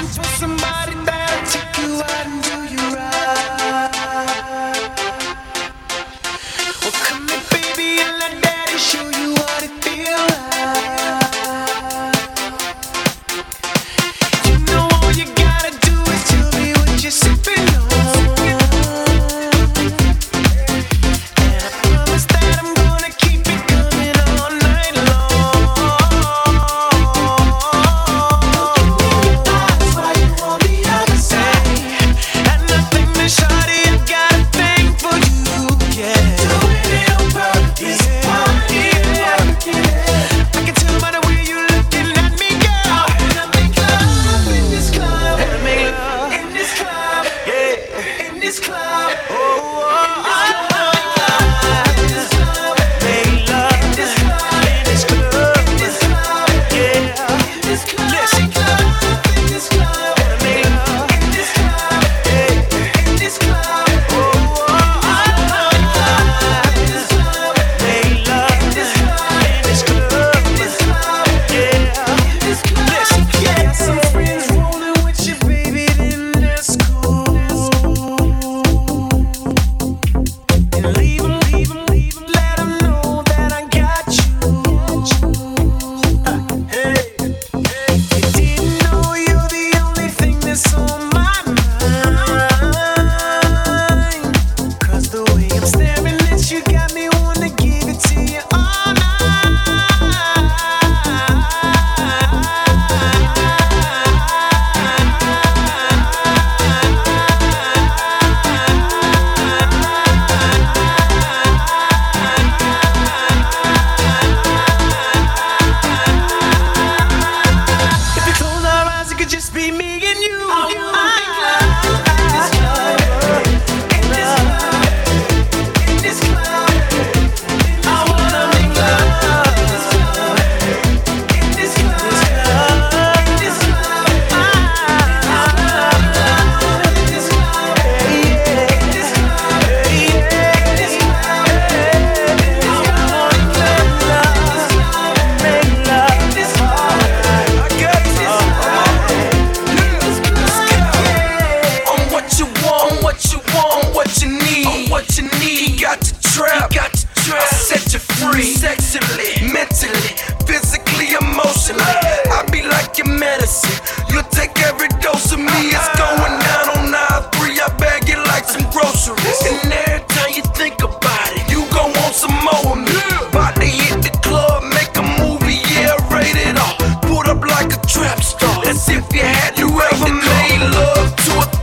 Somebody that'll take you out and do you right. Well, come here, baby, and let daddy show you what it feels like. You know all you gotta do is tell me what you're sipping on. And I promise that I'm gonna keep it coming all night long. Shawty, I got a thing for you, yeah. Doing it on purpose, yeah. I can tell by the way you looking at me, girl. And I make love in this club. And I make love in this club, yeah. In this club, oh, make love in this club, in this club, in this club, yeah. In this club, listen, in this club, and I make love in this club, yeah. This club, oh, make love in this club, yeah. Listen, got some friends rolling with you, baby, then that's cool. And leave 'em, let 'em know that I got you. Hey, you didn't know you're the only thing that's on my mind. 'Cause the way I'm staring at you got me wanna give it to you all night. If we close our eyes, it could just be me and you. I set you free, sexually, mentally, physically, emotionally. I be like your medicine. You'll take every dose of me. It's going down on aisle 3. I bag it like some groceries. And every time you think about it, you gon' want some more of me. About to hit the club, make a movie, yeah, rated R. Put up like a trap star. As if you ever made love to a